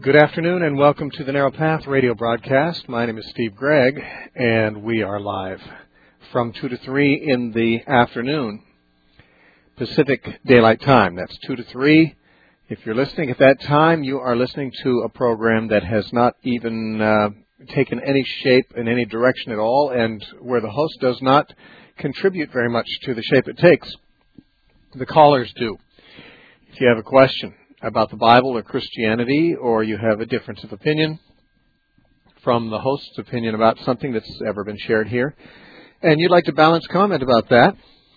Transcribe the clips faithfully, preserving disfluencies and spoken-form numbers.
Good afternoon and welcome to the Narrow Path radio broadcast. My name is Steve Gregg and we are live from two to three in the afternoon, Pacific Daylight Time. That's two to three. If you're listening at that time, you are listening to a program that has not even uh, taken any shape in any direction at all, and where the host does not contribute very much to the shape it takes. The callers do. If you have a question about the Bible or Christianity, or you have a difference of opinion from the host's opinion about something that's ever been shared here, and you'd like to balance comment about that,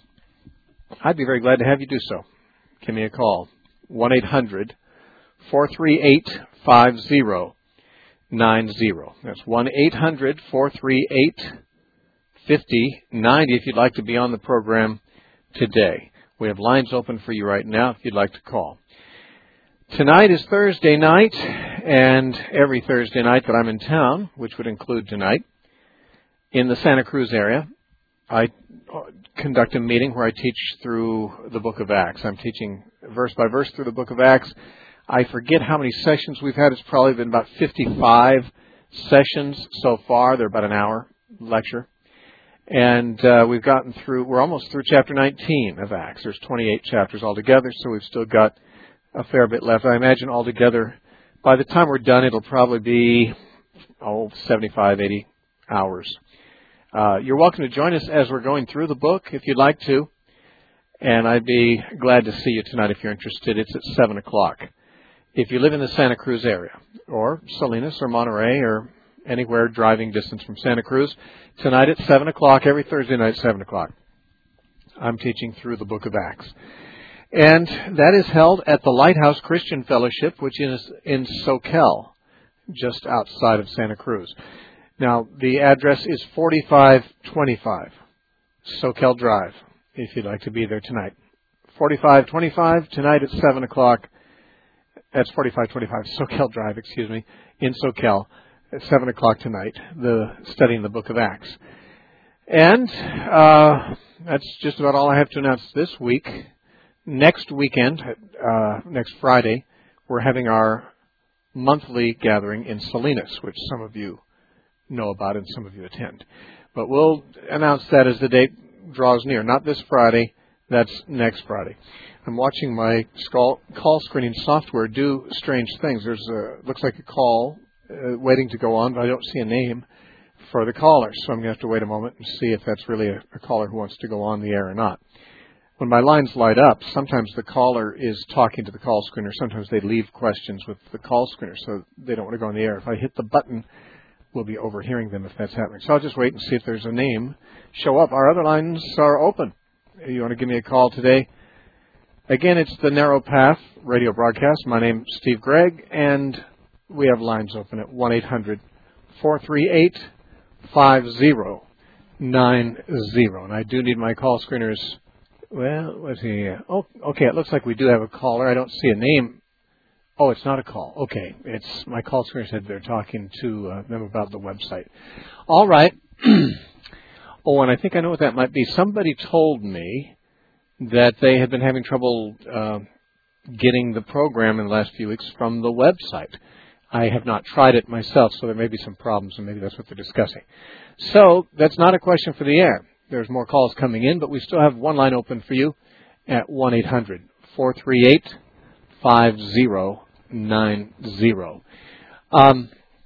I'd be very glad to have you do so. Give me a call, one eight hundred, four three eight, five zero nine zero. That's one eight hundred, four three eight, five zero nine zero if you'd like to be on the program today. We have lines open for you right now if you'd like to call. Tonight is Thursday night, and every Thursday night that I'm in town, which would include tonight, in the Santa Cruz area, I conduct a meeting where I teach through the book of Acts. I'm teaching verse by verse through the book of Acts. I forget how many sessions we've had. It's probably been about fifty-five sessions so far. They're about an hour lecture. And uh, we've gotten through, we're almost through chapter nineteen of Acts. There's twenty-eight chapters altogether, so we've still got a fair bit left. I imagine altogether, by the time we're done, it'll probably be, oh, seventy-five, eighty hours. Uh, you're welcome to join us as we're going through the book, if you'd like to. And I'd be glad to see you tonight if you're interested. It's at seven o'clock. If you live in the Santa Cruz area, or Salinas, or Monterey, or anywhere driving distance from Santa Cruz, tonight at seven o'clock, every Thursday night at seven o'clock, I'm teaching through the book of Acts. And that is held at the Lighthouse Christian Fellowship, which is in Soquel, just outside of Santa Cruz. Now, the address is forty-five twenty-five Soquel Drive, if you'd like to be there tonight. forty-five twenty-five, tonight at seven o'clock. That's forty-five twenty-five Soquel Drive, excuse me, in Soquel, at seven o'clock tonight, the studying the book of Acts. And uh, that's just about all I have to announce this week. Next weekend, uh, next Friday, we're having our monthly gathering in Salinas, which some of you know about and some of you attend. But we'll announce that as the date draws near. Not this Friday, that's next Friday. I'm watching my call screening software do strange things. There's a, looks like a call uh, waiting to go on, but I don't see a name for the caller, so I'm going to have to wait a moment and see if that's really a, a caller who wants to go on the air or not. When my lines light up, sometimes the caller is talking to the call screener. Sometimes they leave questions with the call screener, so they don't want to go on the air. If I hit the button, we'll be overhearing them if that's happening. So I'll just wait and see if there's a name show up. Our other lines are open. You want to give me a call today? Again, it's the Narrow Path radio broadcast. My name's Steve Gregg, and we have lines open at one eight hundred, four three eight, five zero nine zero. And I do need my call screeners. Well, let's see. Oh, okay, it looks like we do have a caller. I don't see a name. Oh, it's not a call. Okay, it's my call screener said they're talking to uh, them about the website. All right. Oh, and I think I know what that might be. Somebody told me that they had been having trouble uh, getting the program in the last few weeks from the website. I have not tried it myself, so there may be some problems, and maybe that's what they're discussing. So that's not a question for the air. There's more calls coming in, but we still have one line open for you at one eight hundred, four three eight, five zero nine zero. Um,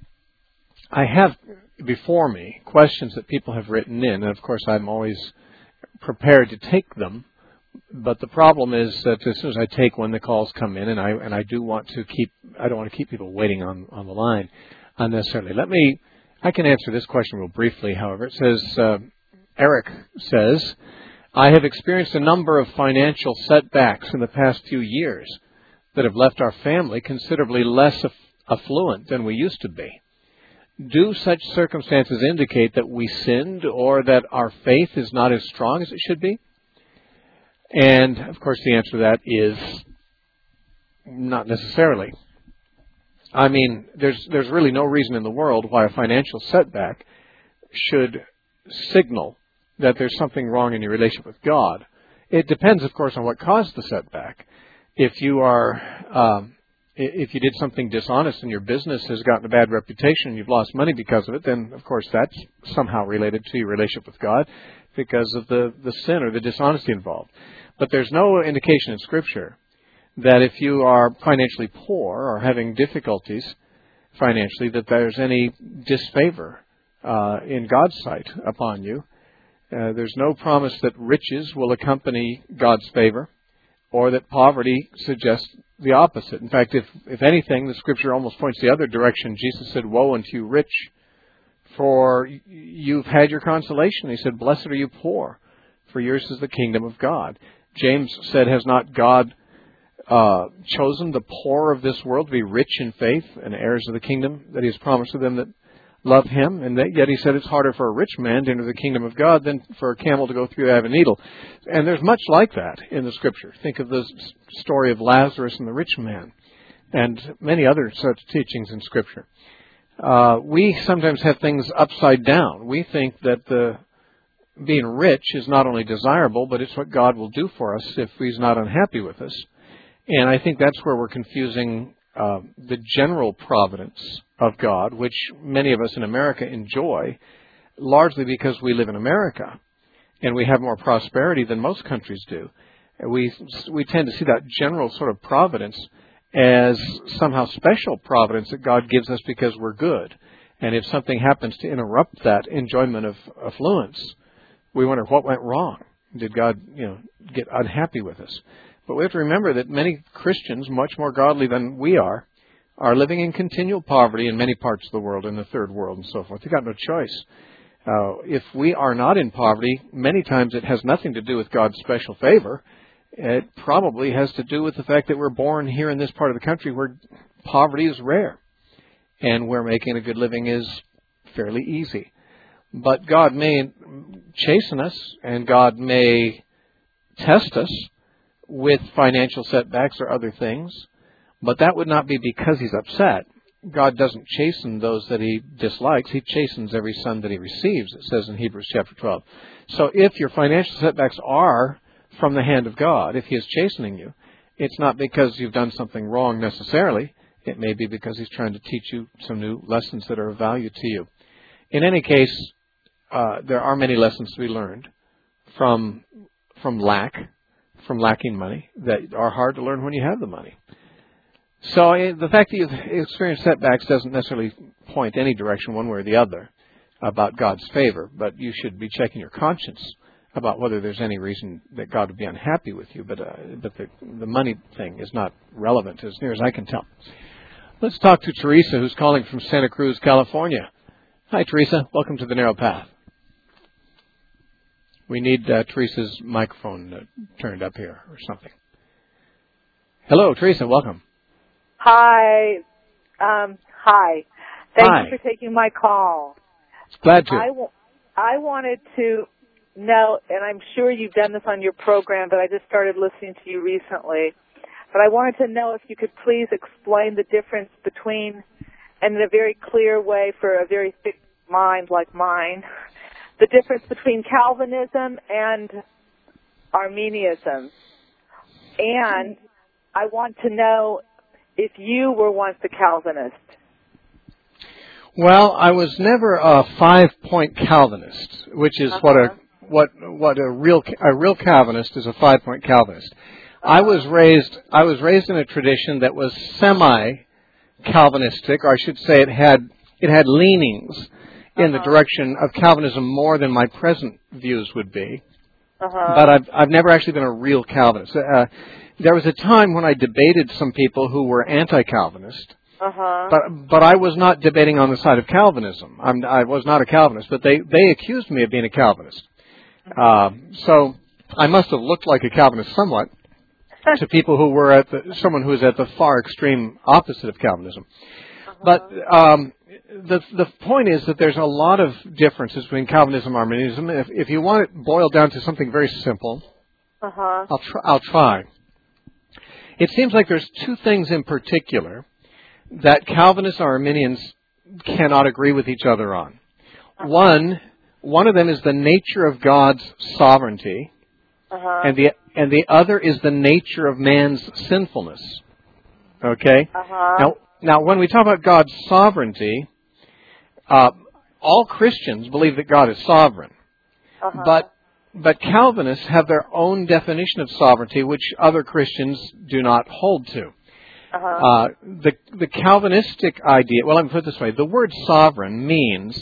I have before me questions that people have written in, and of course I'm always prepared to take them. But the problem is that as soon as I take one, the calls come in, and I and I do want to keep I don't want to keep people waiting on, on the line unnecessarily. Let me I can answer this question real briefly. However, it says. Uh, Eric says, I have experienced a number of financial setbacks in the past few years that have left our family considerably less aff- affluent than we used to be. Do such circumstances indicate that we sinned or that our faith is not as strong as it should be? And, of course, the answer to that is not necessarily. I mean, there's there's really no reason in the world why a financial setback should signal that there's something wrong in your relationship with God. It depends, of course, on what caused the setback. If you are um, if you did something dishonest and your business has gotten a bad reputation and you've lost money because of it, then of course that's somehow related to your relationship with God because of the, the sin or the dishonesty involved. But there's no indication in Scripture that if you are financially poor or having difficulties financially, that there's any disfavor uh, in God's sight upon you. Uh, there's no promise that riches will accompany God's favor, or that poverty suggests the opposite. In fact, if, if anything, the Scripture almost points the other direction. Jesus said, "Woe unto you rich, for you've had your consolation." He said, "Blessed are you poor, for yours is the kingdom of God." James said, "Has not God uh, chosen the poor of this world to be rich in faith and heirs of the kingdom that He has promised to them that love Him?" And that, yet He said it's harder for a rich man to enter the kingdom of God than for a camel to go through the eye of a needle. And there's much like that in the Scripture. Think of the story of Lazarus and the rich man, and many other such teachings in Scripture. Uh, we sometimes have things upside down. We think that the being rich is not only desirable, but it's what God will do for us if He's not unhappy with us. And I think that's where we're confusing uh, the general providence of God, which many of us in America enjoy, largely because we live in America and we have more prosperity than most countries do. We we tend to see that general sort of providence as somehow special providence that God gives us because we're good. And if something happens to interrupt that enjoyment of affluence, we wonder what went wrong. Did God, you know, get unhappy with us? But we have to remember that many Christians, much more godly than we are, are living in continual poverty in many parts of the world, in the third world and so forth. They've got no choice. Uh, if we are not in poverty, many times it has nothing to do with God's special favor. It probably has to do with the fact that we're born here in this part of the country where poverty is rare and where making a good living is fairly easy. But God may chasten us and God may test us with financial setbacks or other things, but that would not be because He's upset. God doesn't chasten those that He dislikes. He chastens every son that He receives, it says in Hebrews chapter twelve. So if your financial setbacks are from the hand of God, if He is chastening you, it's not because you've done something wrong necessarily. It may be because He's trying to teach you some new lessons that are of value to you. In any case, uh, there are many lessons to be learned from from lack, from lacking money, that are hard to learn when you have the money. So uh, the fact that you've experienced setbacks doesn't necessarily point any direction one way or the other about God's favor, but you should be checking your conscience about whether there's any reason that God would be unhappy with you. But, uh, but the, the money thing is not relevant as near as I can tell. Let's talk to Teresa, who's calling from Santa Cruz, California. Hi, Teresa. Welcome to the Narrow Path. We need uh, Teresa's microphone uh, turned up here or something. Hello, Teresa. Welcome. Hi. Um, hi. Thank hi. you for taking my call. Glad to. I, w- I wanted to know, and I'm sure you've done this on your program, but I just started listening to you recently. But I wanted to know if you could please explain the difference between, and in a very clear way for a very thick mind like mine, the difference between Calvinism and Arminianism. And I want to know if you were once a Calvinist. Well, I was never a five-point Calvinist, which is uh-huh. what a what what a real a real Calvinist is. A five-point Calvinist. Uh-huh. I was raised I was raised in a tradition that was semi-Calvinistic, or I should say, it had it had leanings uh-huh. in the direction of Calvinism more than my present views would be. Uh-huh. But I've I've never actually been a real Calvinist. Uh, there was a time when I debated some people who were anti-Calvinist. Uh-huh. But but I was not debating on the side of Calvinism. I'm, I was not a Calvinist, but they, they accused me of being a Calvinist. Uh, so I must have looked like a Calvinist somewhat to people who were at the, someone who was at the far extreme opposite of Calvinism. Uh-huh. But um, the the point is that there's a lot of differences between Calvinism and Arminianism. If, if you want it boiled down to something very simple, uh-huh. I'll try, I'll try. It seems like there's two things in particular that Calvinists and Arminians cannot agree with each other on. One, one of them is the nature of God's sovereignty, uh-huh. and the and the other is the nature of man's sinfulness. Okay? Uh-huh. Now, now, when we talk about God's sovereignty, uh, all Christians believe that God is sovereign. Uh-huh. But but Calvinists have their own definition of sovereignty, which other Christians do not hold to. Uh-huh. Uh, the the Calvinistic idea, well, let me put it this way. The word sovereign means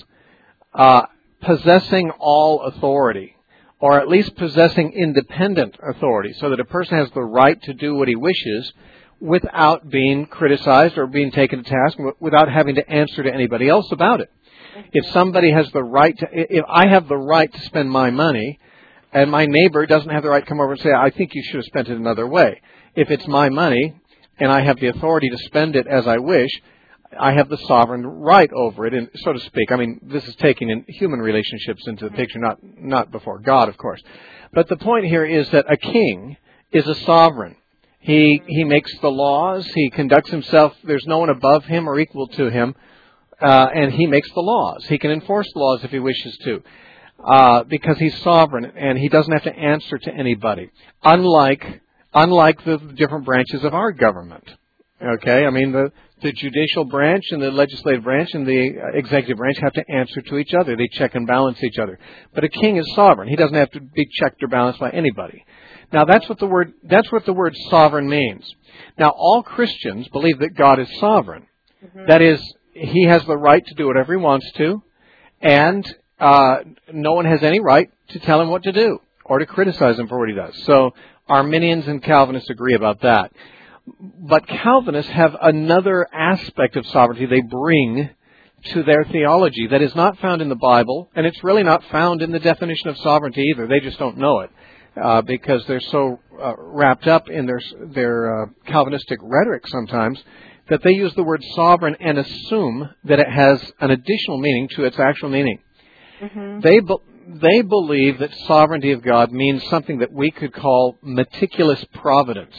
uh, possessing all authority, or at least possessing independent authority, so that a person has the right to do what he wishes without being criticized or being taken to task, without having to answer to anybody else about it. Mm-hmm. If somebody has the right to, if I have the right to spend my money, and my neighbor doesn't have the right to come over and say, I think you should have spent it another way. If it's my money, and I have the authority to spend it as I wish, I have the sovereign right over it, and so to speak. I mean, this is taking in human relationships into the picture, not not before God, of course. But the point here is that a king is a sovereign. He he makes the laws. He conducts himself. There's no one above him or equal to him, uh, and he makes the laws. He can enforce the laws if he wishes to, uh, because he's sovereign and he doesn't have to answer to anybody. Unlike unlike the different branches of our government. Okay, I mean the the judicial branch and the legislative branch and the executive branch have to answer to each other. They check and balance each other. But a king is sovereign. He doesn't have to be checked or balanced by anybody. Now that's what the word that's what the word sovereign means. Now all Christians believe that God is sovereign. Mm-hmm. That is, He has the right to do whatever He wants to, and uh, no one has any right to tell Him what to do or to criticize Him for what He does. So Arminians and Calvinists agree about that. But Calvinists have another aspect of sovereignty they bring to their theology that is not found in the Bible, and it's really not found in the definition of sovereignty either. They just don't know it uh, because they're so uh, wrapped up in their their uh, Calvinistic rhetoric sometimes that they use the word sovereign and assume that it has an additional meaning to its actual meaning. Mm-hmm. They be- they believe that sovereignty of God means something that we could call meticulous providence.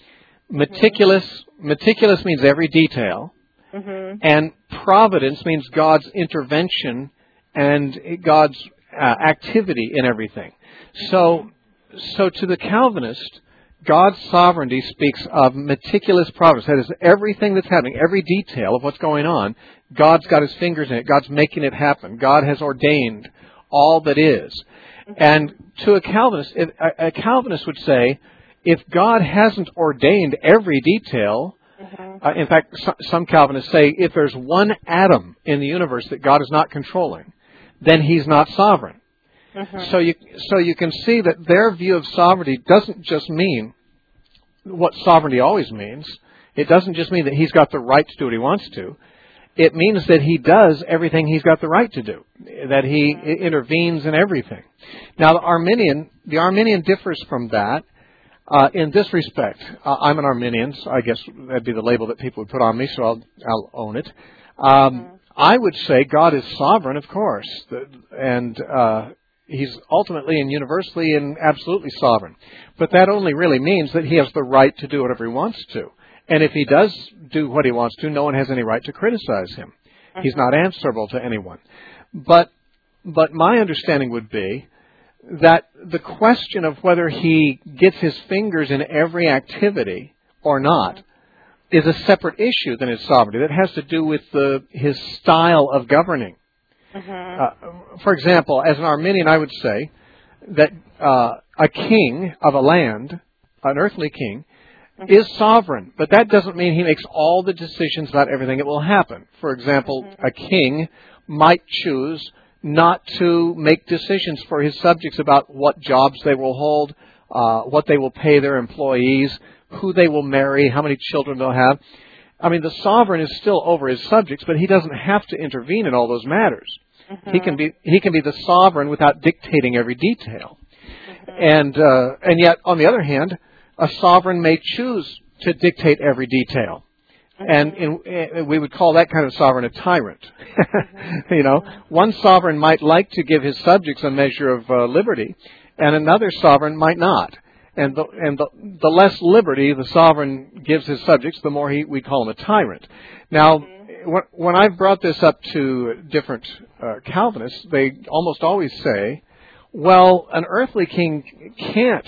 Meticulous, meticulous means every detail, mm-hmm. and providence means God's intervention and God's uh, activity in everything. So, so to the Calvinist, God's sovereignty speaks of meticulous providence. That is, everything that's happening, every detail of what's going on, God's got His fingers in it. God's making it happen. God has ordained all that is. Mm-hmm. And to a Calvinist, if, a, a Calvinist would say, if God hasn't ordained every detail, mm-hmm. uh, in fact, so, some Calvinists say if there's one atom in the universe that God is not controlling, then He's not sovereign. Mm-hmm. So you so you can see that their view of sovereignty doesn't just mean what sovereignty always means. It doesn't just mean that He's got the right to do what He wants to. It means that He does everything He's got the right to do, that He mm-hmm. intervenes in everything. Now, the Arminian, the Arminian differs from that. Uh, in this respect, uh, I'm an Arminian, so I guess that'd be the label that people would put on me, so I'll, I'll own it. Um, mm-hmm. I would say God is sovereign, of course, and uh, He's ultimately and universally and absolutely sovereign. But that only really means that He has the right to do whatever He wants to. And if He does do what He wants to, no one has any right to criticize Him. Mm-hmm. He's not answerable to anyone. But but my understanding would be that the question of whether He gets His fingers in every activity or not is a separate issue than His sovereignty. That has to do with the, His style of governing. Mm-hmm. Uh, for example, as an Arminian, I would say that uh, a king of a land, an earthly king, mm-hmm. is sovereign. But that doesn't mean he makes all the decisions about everything that will happen. For example, mm-hmm. a king might choose not to make decisions for his subjects about what jobs they will hold, uh, what they will pay their employees, who they will marry, how many children they'll have. I mean, the sovereign is still over his subjects, but he doesn't have to intervene in all those matters. Mm-hmm. He can be he can be the sovereign without dictating every detail. Mm-hmm. And uh, and yet, on the other hand, a sovereign may choose to dictate every detail. And in, in, we would call that kind of sovereign a tyrant. Mm-hmm. You know, one sovereign might like to give his subjects a measure of uh, liberty, and another sovereign might not. And the, and the, the less liberty the sovereign gives his subjects, the more he, we call him a tyrant. Now, mm-hmm. when, when I've brought this up to different uh, Calvinists, they almost always say, well, an earthly king can't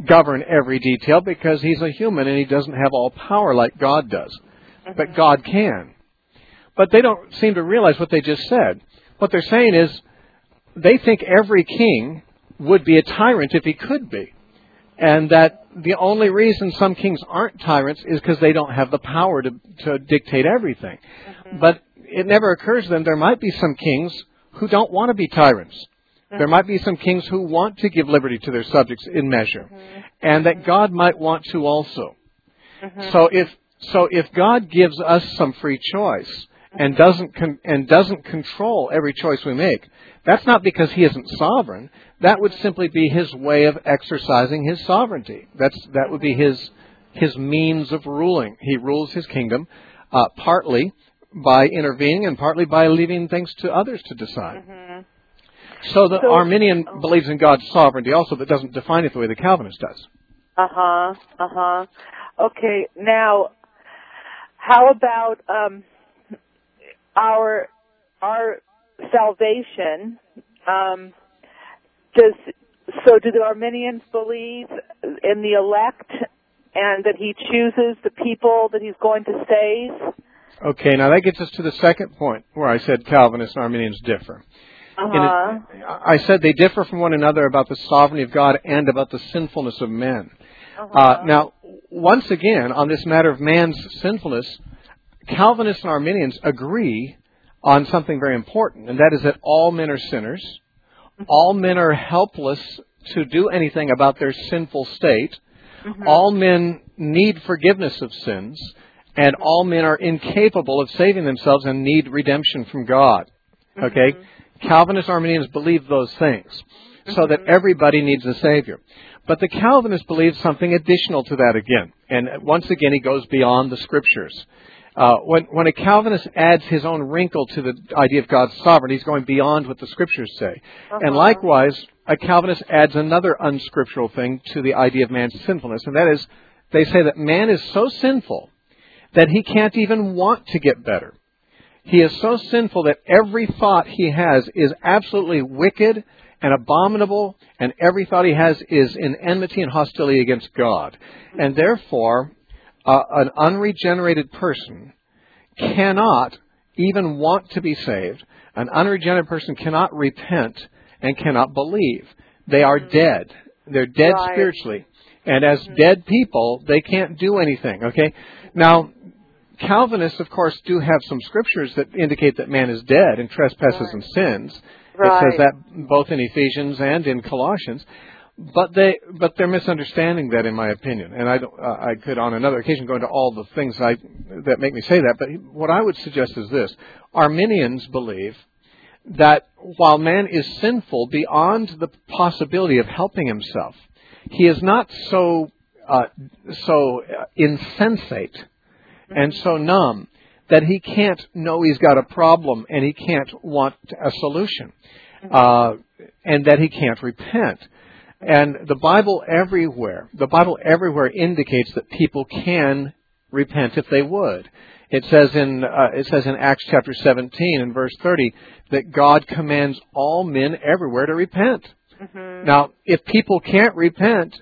govern every detail because he's a human and he doesn't have all power like God does. Mm-hmm. But God can. But they don't seem to realize what they just said. What they're saying is they think every king would be a tyrant if he could be. And that the only reason some kings aren't tyrants is because they don't have the power to, to dictate everything. Mm-hmm. But it never occurs to them there might be some kings who don't want to be tyrants. Mm-hmm. There might be some kings who want to give liberty to their subjects in measure. Mm-hmm. And that God might want to also. Mm-hmm. So if so if God gives us some free choice and doesn't con- and doesn't control every choice we make, that's not because he isn't sovereign. That would simply be his way of exercising his sovereignty. That's that would be his his means of ruling. He rules his kingdom uh, partly by intervening and partly by leaving things to others to decide. Mm-hmm. So the so, Arminian oh. believes in God's sovereignty also, but doesn't define it the way the Calvinist does. Uh-huh, uh-huh. Okay, now, how about um, our our salvation? Um, does so do the Arminians believe in the elect and that he chooses the people that he's going to save? Okay, now that gets us to the second point where I said Calvinists and Arminians differ. Uh-huh. It, I said they differ from one another about the sovereignty of God and about the sinfulness of men. Uh-huh. Uh, now, once again, on this matter of man's sinfulness, Calvinists and Arminians agree on something very important, and that is that all men are sinners. Mm-hmm. All men are helpless to do anything about their sinful state. Mm-hmm. All men need forgiveness of sins, and all men are incapable of saving themselves and need redemption from God. Okay? Mm-hmm. Calvinists and Arminians believe those things, mm-hmm. so that everybody needs a Savior. But the Calvinist believes something additional to that again. And once again, he goes beyond the Scriptures. Uh, when, when a Calvinist adds his own wrinkle to the idea of God's sovereignty, he's going beyond what the Scriptures say. Uh-huh. And likewise, a Calvinist adds another unscriptural thing to the idea of man's sinfulness, and that is, they say that man is so sinful that he can't even want to get better. He is so sinful that every thought he has is absolutely wicked and abominable, and every thought he has is in enmity and hostility against God. And therefore, uh, an unregenerated person cannot even want to be saved. An unregenerated person cannot repent and cannot believe. They are dead. They're dead right. spiritually. And as dead people, they can't do anything, okay? Now, Calvinists, of course, do have some scriptures that indicate that man is dead in trespasses right. and sins. Right. It says that both in Ephesians and in Colossians. But they, but they're misunderstanding that, in my opinion. And I, don't, uh, I could, on another occasion, go into all the things I, that make me say that. But what I would suggest is this. Arminians believe that while man is sinful beyond the possibility of helping himself, he is not so uh, so insensate and so numb that he can't know he's got a problem and he can't want a solution, uh, and that he can't repent. And the Bible everywhere, the Bible everywhere indicates that people can repent if they would. It says in uh, it says in Acts chapter seventeen and verse thirty that God commands all men everywhere to repent. Mm-hmm. Now, if people can't repent,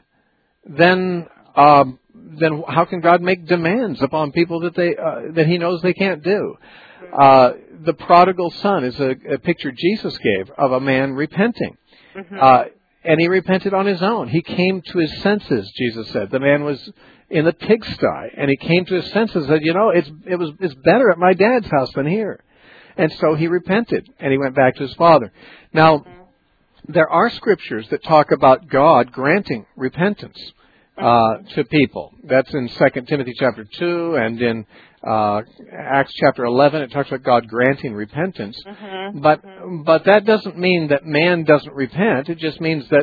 then um, then how can God make demands upon people that they uh, that He knows they can't do? Uh, the prodigal son is a, a picture Jesus gave of a man repenting, mm-hmm. uh, and he repented on his own. He came to his senses. Jesus said the man was in the pigsty, and he came to his senses and said, "You know, it's it was it's better at my dad's house than here," and so he repented and he went back to his father. Now, there are scriptures that talk about God granting repentance uh, to people. That's in Second Timothy chapter two, and in uh, Acts chapter eleven. It talks about God granting repentance. Mm-hmm. But mm-hmm. but that doesn't mean that man doesn't repent. It just means that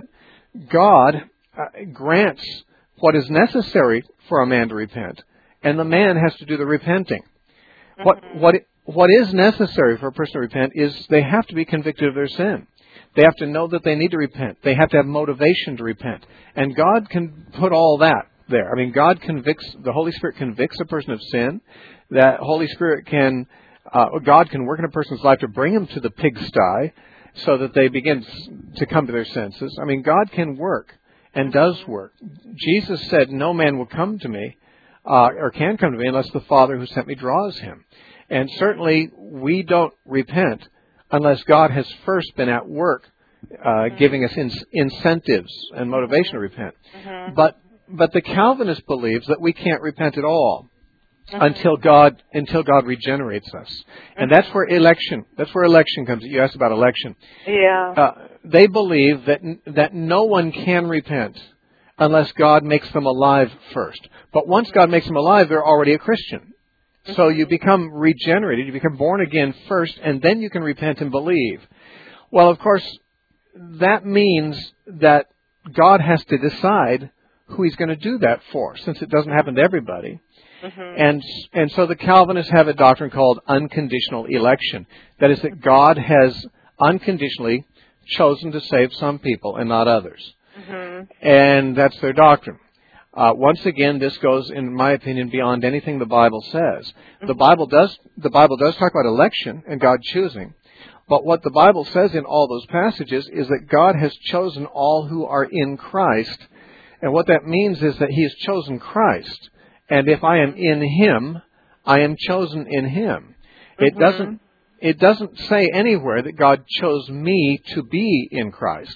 God uh, grants what is necessary for a man to repent, and the man has to do the repenting. Mm-hmm. What what what is necessary for a person to repent is they have to be convicted of their sin. They have to know that they need to repent. They have to have motivation to repent. And God can put all that there. I mean, God convicts, the Holy Spirit convicts a person of sin. That Holy Spirit can, uh, God can work in a person's life to bring them to the pigsty so that they begin to come to their senses. I mean, God can work. and does work. Jesus said, no man will come to me, uh, or can come to me unless the Father who sent me draws him. And certainly we don't repent unless God has first been at work, uh, mm-hmm. giving us in- incentives and motivation to repent. Mm-hmm. But, but the Calvinist believes that we can't repent at all. Mm-hmm. Until God, until God regenerates us, mm-hmm. and that's where election. That's where election comes. You asked about election. Yeah. Uh, they believe that that no one can repent unless God makes them alive first. But once God makes them alive, they're already a Christian. Mm-hmm. So you become regenerated. You become born again first, and then you can repent and believe. Well, of course, that means that God has to decide who He's going to do that for, since it doesn't happen to everybody. Mm-hmm. And and so the Calvinists have a doctrine called unconditional election. That is that God has unconditionally chosen to save some people and not others. Mm-hmm. And that's their doctrine. Uh, once again, this goes, in my opinion, beyond anything the Bible says. The Bible does the Bible does talk about election and God choosing. But what the Bible says in all those passages is that God has chosen all who are in Christ. And what that means is that He has chosen Christ. And if I am in Him, I am chosen in Him. It mm-hmm. doesn't it doesn't say anywhere that God chose me to be in Christ.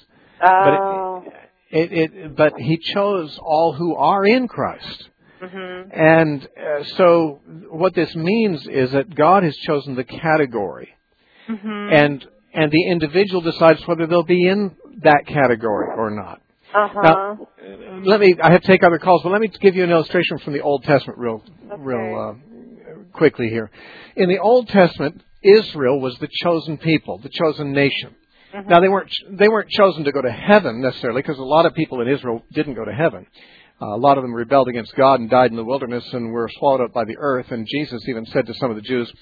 Oh. But it, it, it but He chose all who are in Christ. Mm-hmm. And uh, so what this means is that God has chosen the category. Mm-hmm. And and the individual decides whether they'll be in that category or not. Uh-huh. Now, let me, I have to take other calls, but let me give you an illustration from the Old Testament real, okay. real uh, quickly here. In the Old Testament, Israel was the chosen people, the chosen nation. Mm-hmm. Now, they weren't, they weren't chosen to go to heaven necessarily, because a lot of people in Israel didn't go to heaven. Uh, a lot of them rebelled against God and died in the wilderness and were swallowed up by the earth. And Jesus even said to some of the Jews,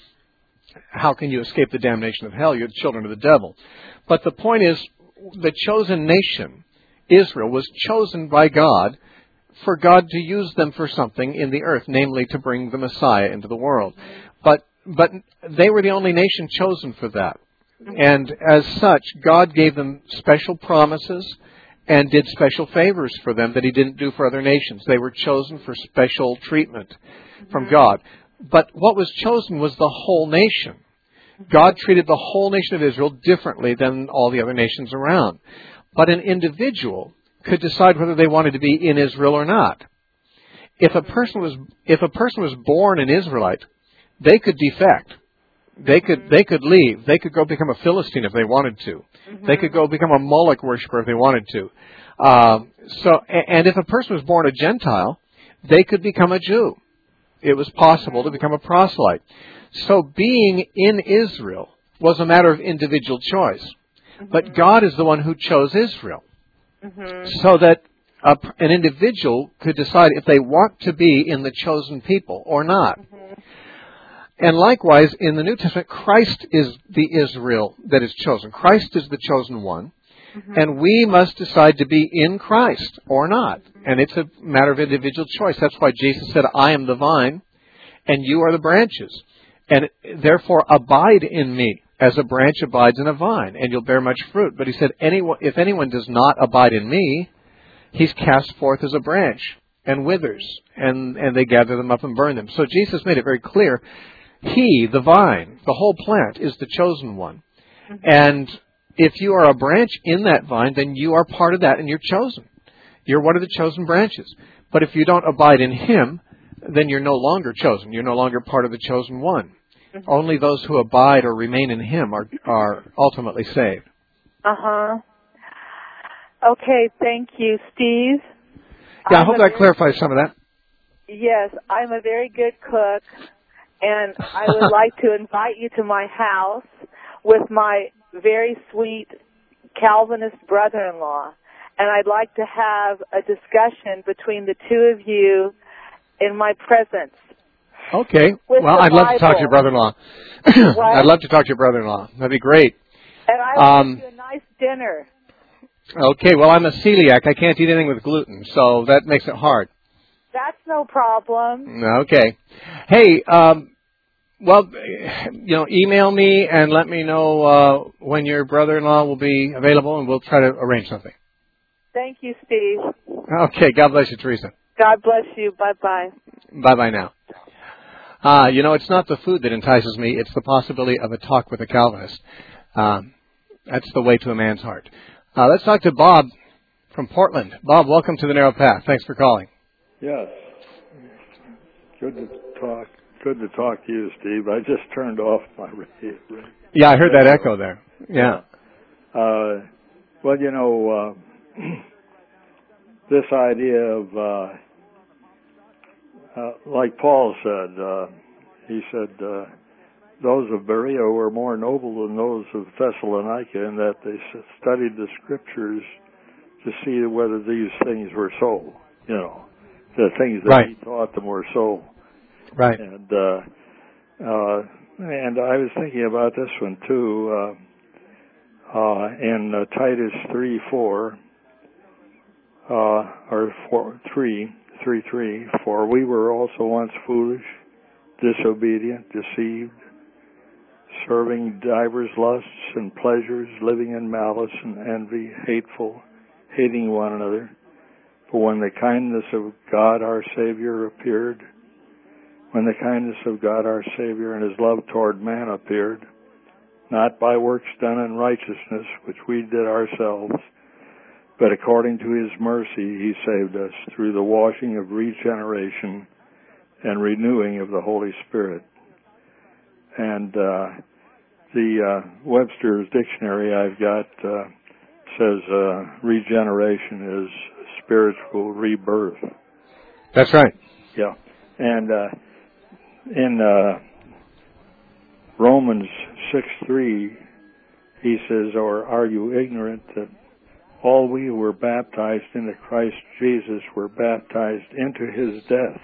how can you escape the damnation of hell? You're the children of the devil. But the point is, the chosen nation, Israel, was chosen by God for God to use them for something in the earth, namely to bring the Messiah into the world. But but they were the only nation chosen for that. And as such, God gave them special promises and did special favors for them that He didn't do for other nations. They were chosen for special treatment from God. But what was chosen was the whole nation. God treated the whole nation of Israel differently than all the other nations around. But an individual could decide whether they wanted to be in Israel or not. If a person was if a person was born an Israelite, they could defect. They could they could leave. They could go become a Philistine if they wanted to. Mm-hmm. They could go become a Moloch worshiper if they wanted to. Um, so, and if a person was born a Gentile, they could become a Jew. It was possible to become a proselyte. So being in Israel was a matter of individual choice. But God is the one who chose Israel. Mm-hmm. So that a, an individual could decide if they want to be in the chosen people or not. Mm-hmm. And likewise, in the New Testament, Christ is the Israel that is chosen. Christ is the chosen one. Mm-hmm. And we must decide to be in Christ or not. And it's a matter of individual choice. That's why Jesus said, I am the vine, and you are the branches. And therefore, abide in me, as a branch abides in a vine, and you'll bear much fruit. But He said, anyone, if anyone does not abide in me, he's cast forth as a branch and withers, and, and they gather them up and burn them. So Jesus made it very clear. He, the vine, the whole plant, is the chosen one. Mm-hmm. And if you are a branch in that vine, then you are part of that, and you're chosen. You're one of the chosen branches. But if you don't abide in Him, then you're no longer chosen. You're no longer part of the chosen one. Mm-hmm. Only those who abide or remain in Him are are ultimately saved. Uh-huh. Okay, thank you, Steve. Yeah, I'm I hope that very, clarifies some of that. Yes, I'm a very good cook, and I would like to invite you to my house with my very sweet Calvinist brother-in-law. And I'd like to have a discussion between the two of you in my presence. Okay. With well, I'd Bible. love to talk to your brother-in-law. I'd love to talk to your brother-in-law. That'd be great. And I want um, you a nice dinner. Okay. Well, I'm a celiac. I can't eat anything with gluten, so that makes it hard. That's no problem. Okay. Hey, um, well, you know, email me and let me know uh, when your brother-in-law will be available, and we'll try to arrange something. Thank you, Steve. Okay, God bless you, Teresa. God bless you. Bye-bye. Bye-bye now. Uh, you know, it's not the food that entices me. It's the possibility of a talk with a Calvinist. Um, that's the way to a man's heart. Uh, let's talk to Bob from Portland. Bob, welcome to the Narrow Path. Thanks for calling. Yes. Good to talk. Good to talk to you, Steve. I just turned off my radio. Yeah, I heard that echo there. Yeah. Uh, well, you know, uh, this idea of, uh, uh, like Paul said, uh, he said, uh, those of Berea were more noble than those of Thessalonica in that they studied the Scriptures to see whether these things were so, you know, the things that right. he taught them were so. Right. And, uh, uh, and I was thinking about this one too, uh, uh, in uh, Titus three four, uh, or four, three, three, three, for we were also once foolish, disobedient, deceived, serving divers lusts and pleasures, living in malice and envy, hateful, hating one another. For when the kindness of God our Savior appeared, when the kindness of God our Savior and His love toward man appeared, not by works done in righteousness, which we did ourselves, but according to His mercy He saved us through the washing of regeneration and renewing of the Holy Spirit. And uh, the uh, Webster's Dictionary I've got uh, says uh, regeneration is spiritual rebirth. That's right. Yeah. And uh, in uh, Romans six three, he says, or are you ignorant that all we who were baptized into Christ Jesus were baptized into His death?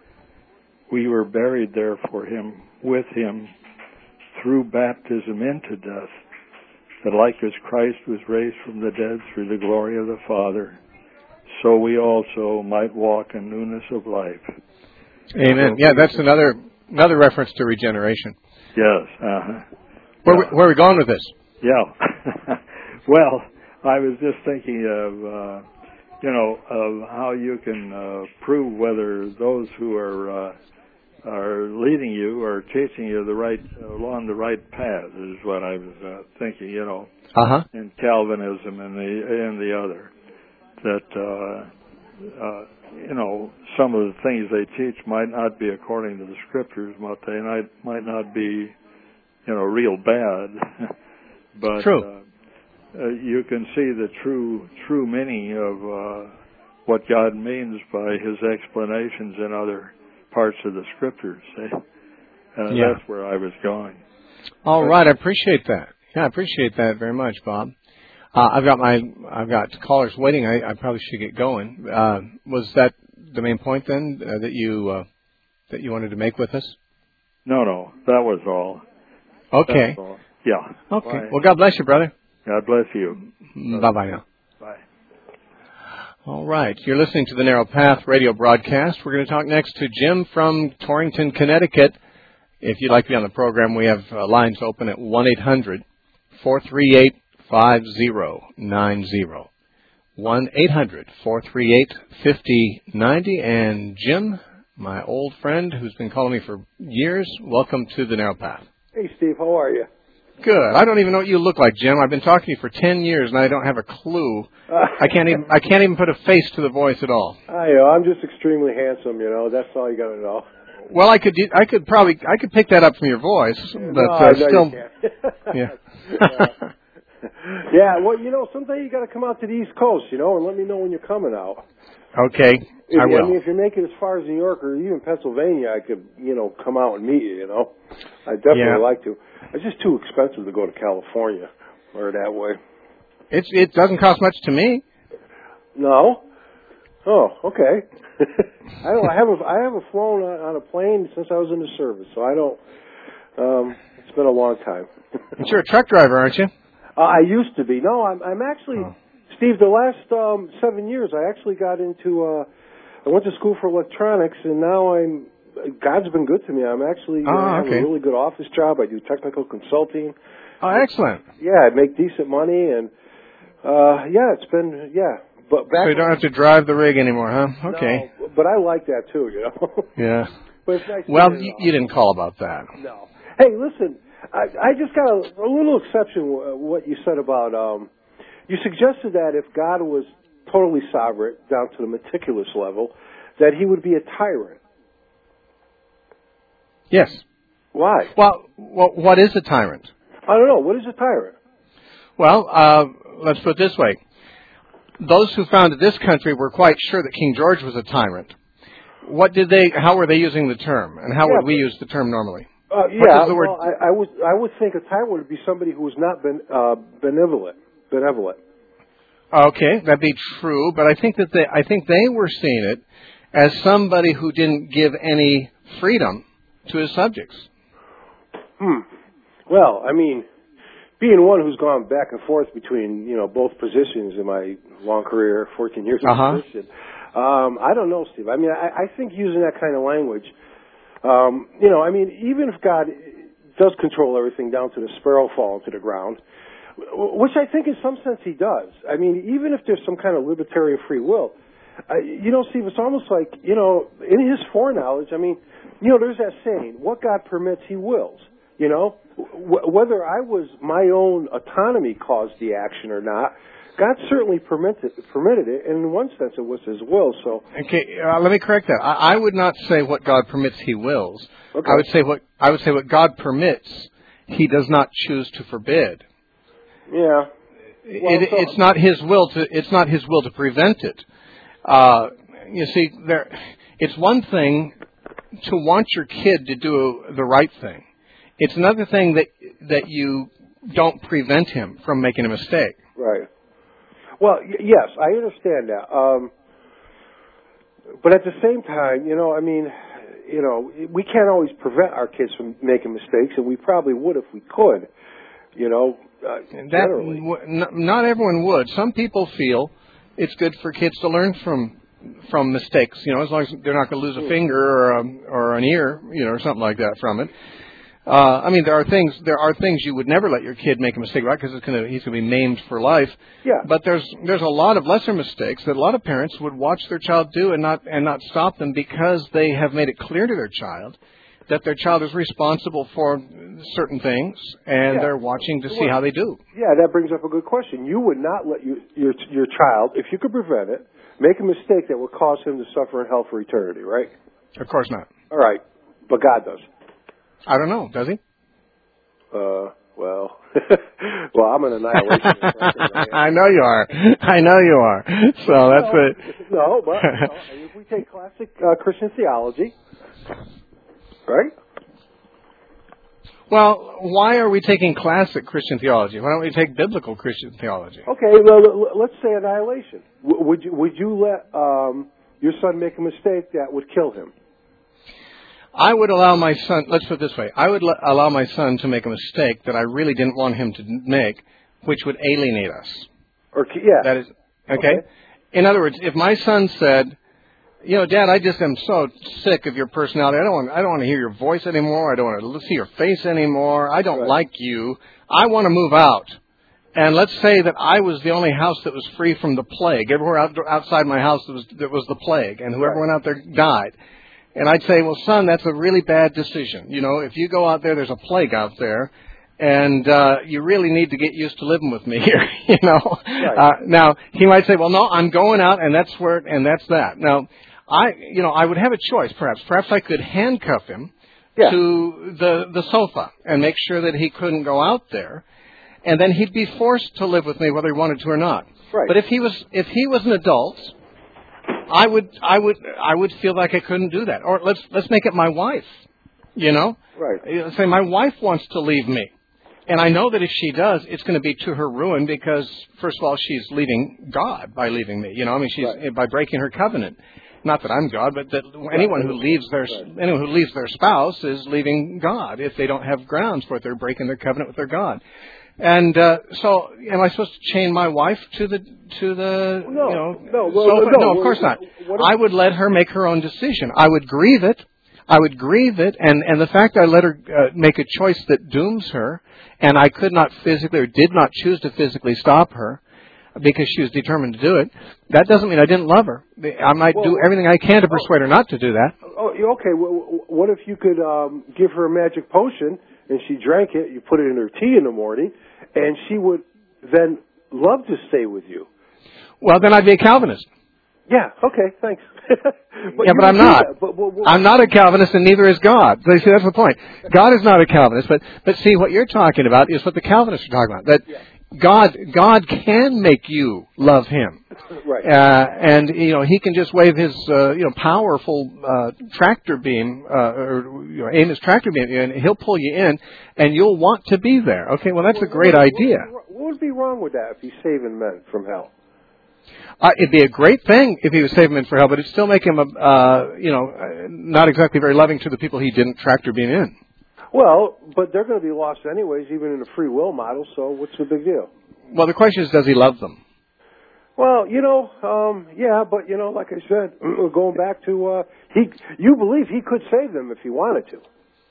We were buried therefore him with Him through baptism into death, that like as Christ was raised from the dead through the glory of the Father, so we also might walk in newness of life. Amen. Yeah, that's another another reference to regeneration. Yes. Uh-huh. Where, yeah. where are we going with this? Yeah. Well, I was just thinking of, uh, you know, of how you can uh, prove whether those who are uh, are leading you or teaching you the right along the right path is what I was uh, thinking. You know, uh-huh. in Calvinism and the and the other, that uh, uh, you know, some of the things they teach might not be according to the Scriptures, but they might might not be, you know, real bad. But True. Uh, uh, you can see the true true meaning of uh, what God means by His explanations in other parts of the Scriptures. Eh? Uh, yeah. That's where I was going. All right, I appreciate that. Yeah, I appreciate that very much, Bob. Uh, I've got my I've got callers waiting. I, I probably should get going. Uh, was that the main point then uh, that you uh, that you wanted to make with us? No, no, that was all. Okay. That's all. Yeah. Okay. Bye. Well, God bless you, brother. God bless you. Bye-bye now. Bye. All right. You're listening to the Narrow Path radio broadcast. We're going to talk next to Jim from Torrington, Connecticut. If you'd like to be on the program, we have uh, lines open at one eight hundred four three eight five zero nine zero. one eight hundred four three eight five zero nine zero. And Jim, my old friend who's been calling me for years, welcome to the Narrow Path. Hey, Steve, how are you? Good. I don't even know what you look like, Jim. I've been talking to you for ten years, and I don't have a clue. Uh, I can't even I can't even put a face to the voice at all. I know. I'm just extremely handsome, you know. That's all you got to know. Well, I could I could probably I could pick that up from your voice, but no, uh, no, still. You can't. yeah. yeah. Yeah. Well, you know, someday you got to come out to the East Coast, you know, and let me know when you're coming out. Okay, if, I will. I mean, if you make it as far as New York or even Pennsylvania, I could, you know, come out and meet you, you know. I'd definitely yeah. like to. It's just too expensive to go to California or that way. It's It doesn't cost much to me. No? Oh, okay. I don't. I haven't. I haven't flown on a plane since I was in the service, so I don't. Um, it's been a long time. But you're a truck driver, aren't you? Uh, I used to be. No, I'm. I'm actually, oh. Steve. The last um, seven years, I actually got into. Uh, I went to school for electronics, and now I'm. God's been good to me. I'm actually. Oh, uh, okay. have a really good office job. I do technical consulting. Oh, excellent. Yeah, I make decent money, and uh, yeah, it's been yeah but back so you don't have to drive the rig anymore, huh? Okay. No, but I like that too, you know. Yeah. But it's nice well, to you, you didn't call about that. No. Hey, listen, I, I just got a, a little exception w- what you said about, um, you suggested that if God was totally sovereign, down to the meticulous level, that he would be a tyrant. Yes. Why? Well, well what is a tyrant? I don't know. What is a tyrant? Well, uh, let's put it this way. Those who founded this country were quite sure that King George was a tyrant. What did they, how were they using the term? And how yeah, would we use the term normally? Uh, yeah, well, I, I would I would think a tyrant would be somebody who was not ben, uh, benevolent. Benevolent. Okay, that'd be true, but I think that they I think they were seeing it as somebody who didn't give any freedom to his subjects. Hmm. Well, I mean, being one who's gone back and forth between, you know, both positions in my long career, fourteen years of uh-huh. position, um, I don't know, Steve. I mean, I, I think using that kind of language, um, you know, I mean, even if God does control everything down to the sparrow falling to the ground, which I think in some sense he does. I mean, even if there's some kind of libertarian free will, uh, you know, Steve, it's almost like, you know, in his foreknowledge, I mean, you know, there's that saying, what God permits, he wills. You know, w- whether I was my own autonomy caused the action or not, God certainly permitted permitted it, and in one sense it was his will. So, okay, uh, let me correct that. I, I would not say what God permits, he wills. Okay. I would say what I would say what God permits, he does not choose to forbid. Yeah, well, it, so, it's not his will to. It's not his will to prevent it. Uh, you see, there. It's one thing to want your kid to do the right thing. It's another thing that that you don't prevent him from making a mistake. Right. Well, y- yes, I understand that. Um, but at the same time, you know, I mean, you know, we can't always prevent our kids from making mistakes, and we probably would if we could. You know, uh, that, generally. w- not everyone would. Some people feel it's good for kids to learn from from mistakes. You know, as long as they're not going to lose a finger or a, or an ear, you know, or something like that from it. Uh, I mean, there are things there are things you would never let your kid make a mistake about because it's going to he's going to be maimed for life. Yeah. But there's there's a lot of lesser mistakes that a lot of parents would watch their child do and not and not stop them because they have made it clear to their child that their child is responsible for certain things and yeah. they're watching to see well, how they do. Yeah, that brings up a good question. You would not let you, your your child, if you could prevent it, make a mistake that would cause him to suffer in hell for eternity, right? Of course not. All right, but God does. I don't know. Does he? Uh, well, well, I'm an annihilationist. I know you are. I know you are. So that's no, it. No, but you know, if we take classic uh, Christian theology, right? Well, why are we taking classic Christian theology? Why don't we take biblical Christian theology? Okay, well, let's say annihilation. W- would you would you let um, your son make a mistake that would kill him? I would allow my son, let's put it this way, I would l- allow my son to make a mistake that I really didn't want him to make, which would alienate us. Or yeah. That is, okay? okay? In other words, if my son said, you know, Dad, I just am so sick of your personality. I don't want, I don't want to hear your voice anymore. I don't want to see your face anymore. I don't right. like you. I want to move out. And let's say that I was the only house that was free from the plague. Everywhere out, outside my house there was, there was the plague, and whoever right. went out there died. And I'd say, well, son, that's a really bad decision. You know, if you go out there, there's a plague out there, and uh, you really need to get used to living with me here. You know. Right. Uh, now he might say, well, no, I'm going out, and that's where, and that's that. Now, I, you know, I would have a choice. Perhaps, perhaps I could handcuff him yeah. to the the sofa and make sure that he couldn't go out there, and then he'd be forced to live with me whether he wanted to or not. Right. But if he was if he was an adult, I would I would I would feel like I couldn't do that. Or let's let's make it my wife. You know? Right. Say my wife wants to leave me. And I know that if she does, it's going to be to her ruin because first of all, she's leaving God by leaving me. You know, I mean she's right. by breaking her covenant. Not that I'm God, but that anyone who leaves their right. anyone who leaves their spouse is leaving God if they don't have grounds for it. They're breaking their covenant with their God. And uh, so, am I supposed to chain my wife to the to the no, you know? No, well, sofa? no, no, of well, course not. What I would let her make her own decision. I would grieve it. I would grieve it, and and the fact I let her uh, make a choice that dooms her, and I could not physically or did not choose to physically stop her. because she was determined to do it, that doesn't mean I didn't love her. I might well, do everything I can to persuade her not to do that. Oh, okay. Well, what if you could um, give her a magic potion and she drank it, you put it in her tea in the morning, and she would then love to stay with you? Well, then I'd be a Calvinist. Yeah, okay, thanks. but yeah, but I'm not. But, but, but, I'm not a Calvinist, and neither is God. So you see, that's the point. God is not a Calvinist, but but see, what you're talking about is what the Calvinists are talking about. That yeah. God God can make you love Him, right? Uh, and you know He can just wave His uh, you know powerful uh, tractor beam uh, or you know, aim His tractor beam, and He'll pull you in, and you'll want to be there. Okay, well that's well, a great what, idea. What, what would be wrong with that if He's saving men from hell? Uh, it'd be a great thing if he was saving men for hell, but it'd still make him, a, uh, you know, not exactly very loving to the people he didn't tractor beam in. Well, but they're going to be lost anyways, even in a free will model. So what's the big deal? Well, the question is, does he love them? Well, you know, um, yeah, but you know, like I said, going back to uh, he, you believe he could save them if he wanted to?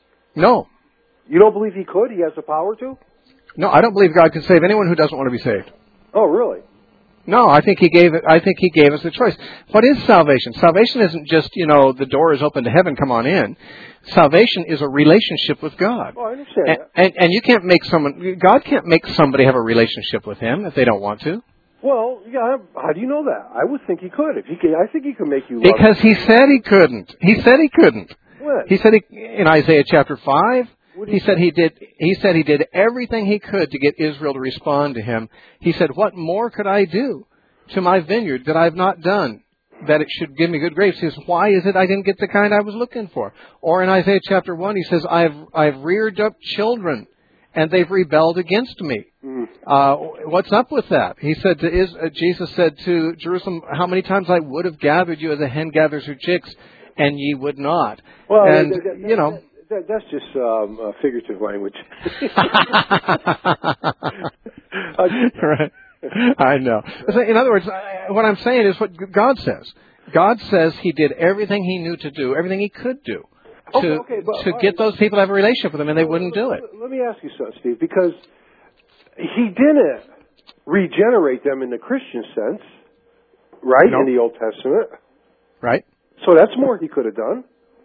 No. You don't believe he could? He has the power to? No, I don't believe God can save anyone who doesn't want to be saved. Oh, really? No, I think he gave it. I think he gave us the choice. What is salvation? Salvation isn't just, you know, the door is open to heaven, come on in. Salvation is a relationship with God. Oh, I understand and, that. And, and you can't make someone. God can't make somebody have a relationship with Him if they don't want to. Well, yeah. How do you know that? I would think he could. If he could, I think he could make you. Love because him. He said he couldn't. He said he couldn't. When? He said he, in Isaiah chapter five. He said he did. He said he did everything he could to get Israel to respond to him. He said, "What more could I do to my vineyard that I've not done, that it should give me good grapes?" He says, "Why is it I didn't get the kind I was looking for?" Or in Isaiah chapter one, he says, "I've I've reared up children, and they've rebelled against me." Mm. Uh, what's up with that? He said to is, uh, Jesus said to Jerusalem, "How many times I would have gathered you as a hen gathers her chicks, and ye would not." Well, and that, that, you know. That, that, that's just um, uh, figurative language. Right. I know. In other words, what I'm saying is what God says. God says He did everything He knew to do, everything He could do to okay, okay, but, to get those people to have a relationship with Him, and they wouldn't do it. Let me ask you something, Steve, because He didn't regenerate them in the Christian sense, right, no. in the Old Testament. Right. So that's more He could have done.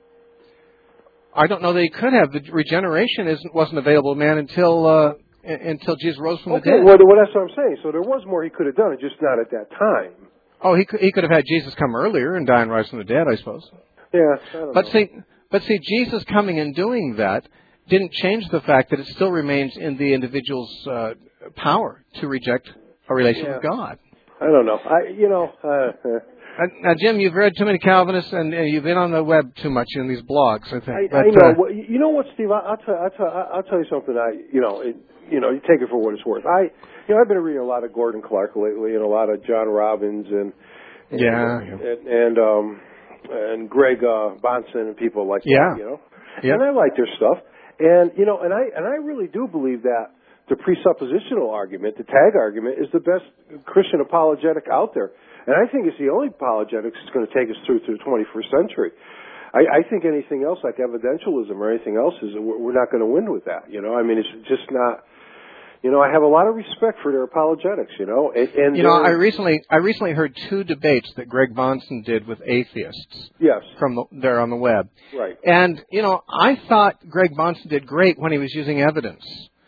I don't know that He could have. The regeneration isn't wasn't available to man until uh, until Jesus rose from okay, the dead. Well, well, that's what I'm saying. So there was more He could have done, just not at that time. Oh, he could, he could have had Jesus come earlier and die and rise from the dead, I suppose. Yeah, I don't but know. see, but see, Jesus coming and doing that didn't change the fact that it still remains in the individual's uh, power to reject a relationship yeah. with God. I don't know. I, you know. Uh, uh, Now, Jim, you've read too many Calvinists, and uh, you've been on the web too much in these blogs. I think. I, but, I know. Uh, well, you know what, Steve? I, I'll tell. I'll tell. I'll tell you something. I, you know, it, you know, you take it for what it's worth. I, you know, I've been reading a lot of Gordon Clark lately, and a lot of John Robbins, and, and yeah, and, and, and um, and Greg uh, Bonson, and people like yeah. that. You know, yeah. And I like their stuff, and you know, and I and I really do believe that the presuppositional argument, the tag argument, is the best Christian apologetic out there. And I think it's the only apologetics that's going to take us through to the twenty-first century. I, I think anything else like evidentialism or anything else is we're not going to win with that. You know, I mean, it's just not. You know, I have a lot of respect for their apologetics. You know, and, and you know, I recently I recently heard two debates that Greg Bonson did with atheists. Yes, from the, there on the web. Right. And you know, I thought Greg Bonson did great when he was using evidence.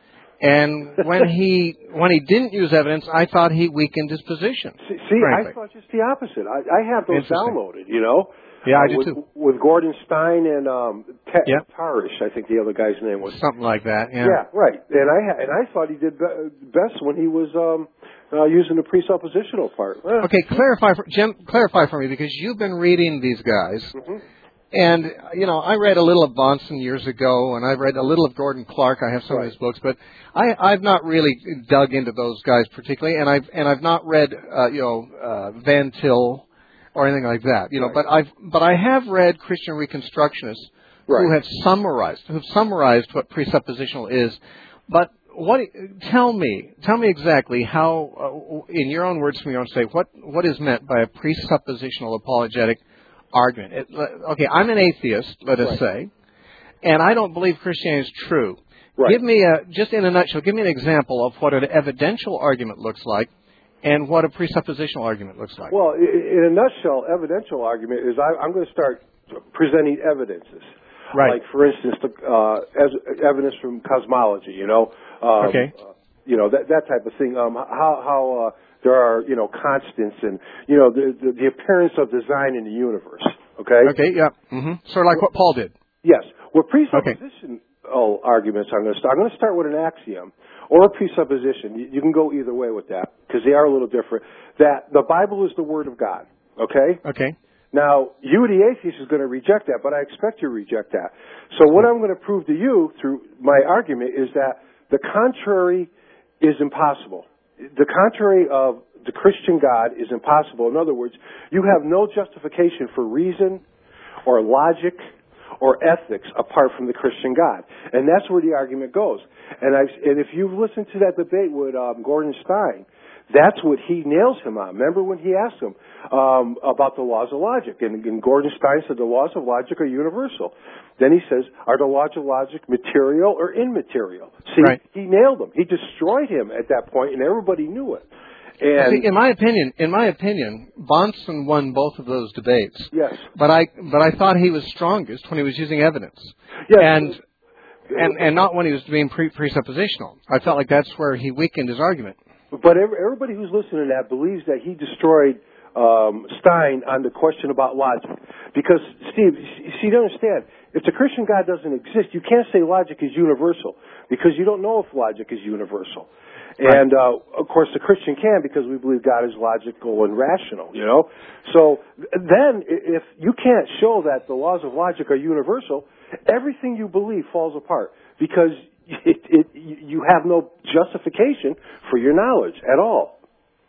And when he when he didn't use evidence, I thought he weakened his position. See, see I thought just the opposite. I, I have those downloaded, you know. Yeah, uh, I do with, too. With Gordon Stein and um, Te- yep. Tarish, I think the other guy's name was. Something like that. Yeah. Yeah, right. And I ha- and I thought he did be- best when he was um, uh, using the presuppositional part. Eh. Okay, clarify, for, Jim. Clarify for me because you've been reading these guys. Mm-hmm. And, you know, I read a little of Bonson years ago, and I read a little of Gordon Clark. I have some right. of his books, but I, I've not really dug into those guys particularly, and I've and I've not read, uh, you know, uh, Van Til or anything like that. You know, right. but I've but I have read Christian Reconstructionists right. who have summarized who have summarized what presuppositional is. But what? Tell me, tell me exactly how, uh, in your own words, from your own sake, what what is meant by a presuppositional apologetic argument. It, okay, I'm an atheist, let us right. say, and I don't believe Christianity is true. Right. Give me a, just in a nutshell, give me an example of what an evidential argument looks like, and what a presuppositional argument looks like. Well, in a nutshell, evidential argument is I, I'm going to start presenting evidences. Right. Like, for instance, uh, as evidence from cosmology, you know. Um, okay. Uh, you know, that that type of thing. Um, how how uh, there are, you know, constants and, you know, the, the, the appearance of design in the universe. Okay? Okay, yeah. Mm-hmm. Sort of like what Paul did. Yes. Well, presuppositional okay. arguments, I'm going to start. I'm going to start with an axiom or a presupposition. You, you can go either way with that because they are a little different. That the Bible is the Word of God. Okay? Okay. Now, you, the atheist, is going to reject that, but I expect you to reject that. So what I'm going to prove to you through my argument is that the contrary is impossible. The contrary of the Christian God is impossible. In other words, you have no justification for reason or logic or ethics apart from the Christian God. And that's where the argument goes. And, I've, and if you've listened to that debate with um, Gordon Stein, that's what he nails him on. Remember when he asked him um, about the laws of logic? And, and Gordon Stein said the laws of logic are universal. Then he says, are the laws of logic material or immaterial? See, right. He nailed him. He destroyed him at that point, and everybody knew it. And See, in my opinion, in my opinion, Bahnsen won both of those debates. Yes. But I, but I thought he was strongest when he was using evidence. Yes. And, and, and not when he was being pre- presuppositional. I felt like that's where he weakened his argument. But everybody who's listening to that believes that he destroyed um, Stein on the question about logic. Because, Steve, you see, you understand, if the Christian God doesn't exist, you can't say logic is universal because you don't know if logic is universal. Right. And, uh, of course, the Christian can because we believe God is logical and rational, you know. So then if you can't show that the laws of logic are universal, everything you believe falls apart because It, it, you have no justification for your knowledge at all.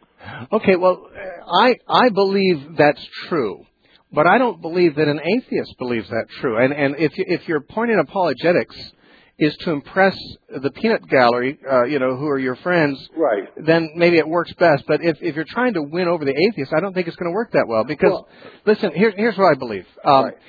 Okay, well, I I believe that's true, but I don't believe that an atheist believes that's true. And and if you, if your point in apologetics is to impress the peanut gallery, uh, you know, who are your friends, right? Then maybe it works best. But if if you're trying to win over the atheist, I don't think it's going to work that well. Because well, listen, here, here's what I believe. Um, right.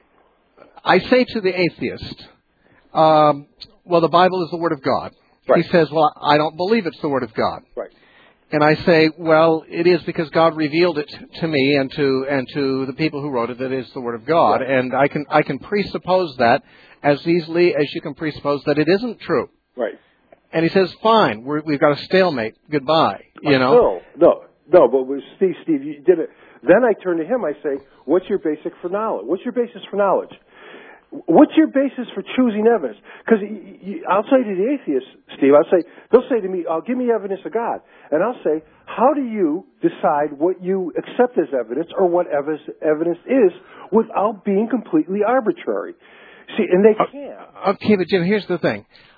I say to the atheist. Um, Well, the Bible is the Word of God. Right. He says, well, I don't believe it's the Word of God. Right. And I say, well, it is because God revealed it to me and to and to the people who wrote it that it is the Word of God. Right. And I can I can presuppose that as easily as you can presuppose that it isn't true. Right. And he says, fine, we're, we've got a stalemate. Goodbye. You know? No, no, no. But with Steve, Steve, you did it. Then I turn to him. I say, what's your basic for knowledge? What's your basis for knowledge? What's your basis for choosing evidence? Because I'll say to the atheist, Steve, I'll say, they'll say to me, oh, give me evidence of God. And I'll say, how do you decide what you accept as evidence or what evidence is without being completely arbitrary? See, and they can't. Okay, but Jim, here's the thing.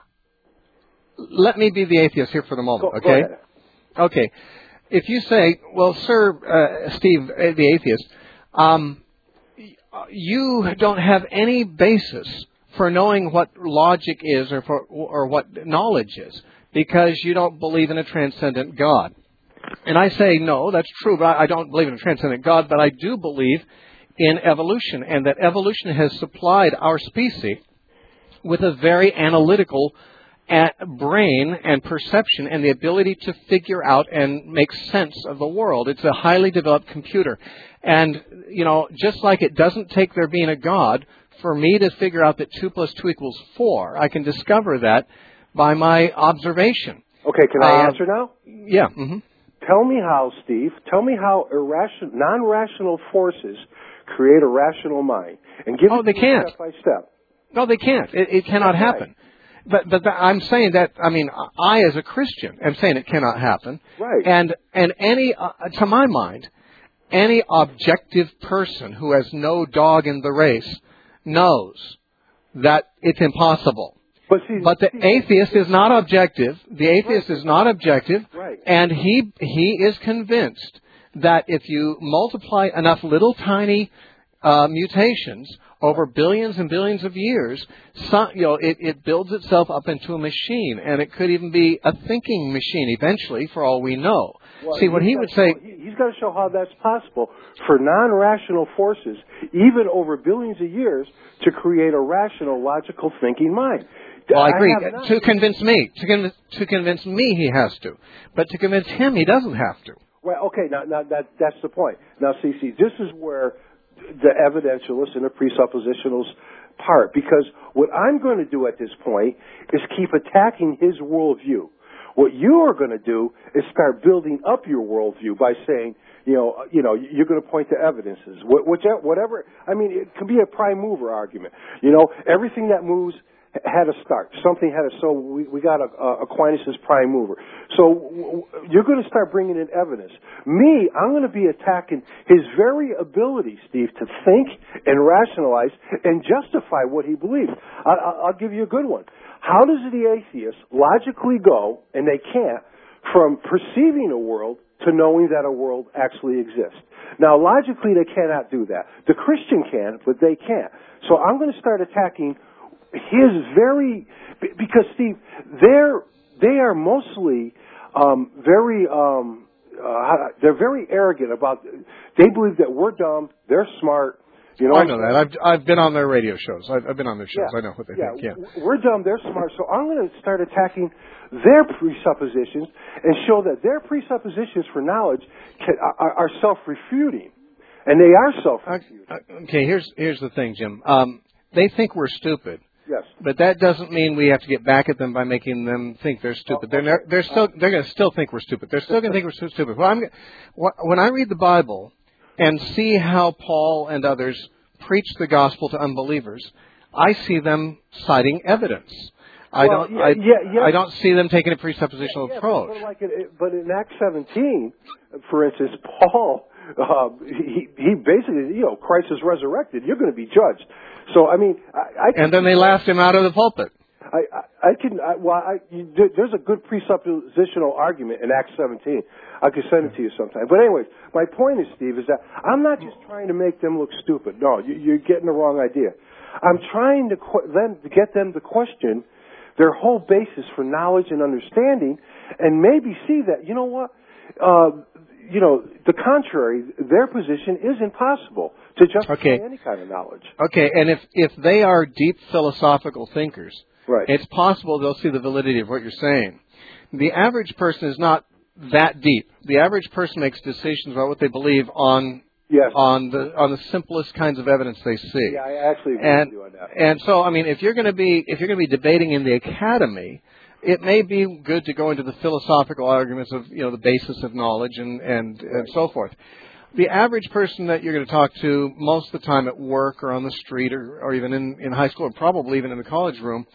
Let me be the atheist here for the moment, go, okay? Go ahead. Okay. If you say, well, sir, uh, Steve, uh, the atheist, um, you don't have any basis for knowing what logic is or for, or what knowledge is because you don't believe in a transcendent God. And I say, no, that's true, but I don't believe in a transcendent God, but I do believe in evolution and that evolution has supplied our species with a very analytical brain and perception and the ability to figure out and make sense of the world. It's a highly developed computer. And, you know, just like it doesn't take there being a God for me to figure out that two plus two equals four, I can discover that by my observation. Okay, can I uh, answer now? Yeah. Mm-hmm. Tell me how, Steve, tell me how irrational, non-rational forces create a rational mind. And give oh, it they can't. step by step. No, they can't. It, it cannot That's happen. Right. But but I'm saying that, I mean, I as a Christian am saying it cannot happen. Right. And, and any, uh, to my mind, any objective person who has no dog in the race knows that it's impossible. But, see, but the see, atheist is not objective. The atheist right. is not objective. Right. And he he is convinced that if you multiply enough little tiny uh, mutations over billions and billions of years, some, you know, it, it builds itself up into a machine, and it could even be a thinking machine eventually, for all we know. Well, See, what he would say... Show, he's got to show how that's possible for non-rational forces, even over billions of years, to create a rational, logical thinking mind. Well, I agree. I have to convince me, to convince, to convince me, he has to. But to convince him, he doesn't have to. Well, okay, now, now that that's the point. Now, see, see, this is where the evidentialist and the presuppositionals part, because what I'm going to do at this point is keep attacking his worldview. What you are going to do is start building up your worldview by saying, you know, you know, you're going to point to evidences, whichever, whatever. I mean, it can be a prime mover argument. You know, everything that moves had a start. Something had a, so we, we got a, a Aquinas' prime mover. So w- you're going to start bringing in evidence. Me, I'm going to be attacking his very ability, Steve, to think and rationalize and justify what he believes. I, I'll give you a good one. How does the atheist logically go, and they can't, from perceiving a world to knowing that a world actually exists? Now, logically, they cannot do that. The Christian can, but they can't. So I'm going to start attacking his very, because Steve, they're they are mostly um, very um, uh, they're very arrogant about. They believe that we're dumb, they're smart. You know, I know that. I've I've been on their radio shows. I've, I've been on their shows. Yeah, I know what they yeah, think. Yeah, we're dumb, they're smart. So I'm going to start attacking their presuppositions and show that their presuppositions for knowledge can, are, are self-refuting, and they are self-refuting. Uh, okay, here's here's the thing, Jim. Um, they think we're stupid. Yes. But that doesn't mean we have to get back at them by making them think they're stupid. They're ne- they're still they're going to still think we're stupid. They're still going to think we're so stupid. Well, I'm, when I read the Bible and see how Paul and others preach the gospel to unbelievers, I see them citing evidence. I well, don't. Yeah, I, yeah, yeah. I don't see them taking a presuppositional yeah, yeah, approach. But, but, like it, but in Acts seventeen, for instance, Paul uh, he he basically, you know, Christ is resurrected. You're going to be judged. So I mean, I, I can, and then they laughed him out of the pulpit. I I, I can I, well, I, you, there's a good presuppositional argument in Acts seventeen. I could send it to you sometime. But anyways, my point is, Steve, is that I'm not just trying to make them look stupid. No, you, you're getting the wrong idea. I'm trying to qu- them to get them to question their whole basis for knowledge and understanding, and maybe see that, you know what, uh, you know, the contrary, their position is impossible to justify okay. any kind of knowledge. Okay, and if if they are deep philosophical thinkers, right, it's possible they'll see the validity of what you're saying. The average person is not that deep. The average person makes decisions about what they believe on yes. on the on the simplest kinds of evidence they see. Yeah, I actually agree and, with you on that. And so, I mean, if you're going to be if you're going to be debating in the academy, it may be good to go into the philosophical arguments of, you know, the basis of knowledge and and, right. and so forth. The average person that you're going to talk to most of the time at work or on the street or, or even in, in high school, or probably even in the college room,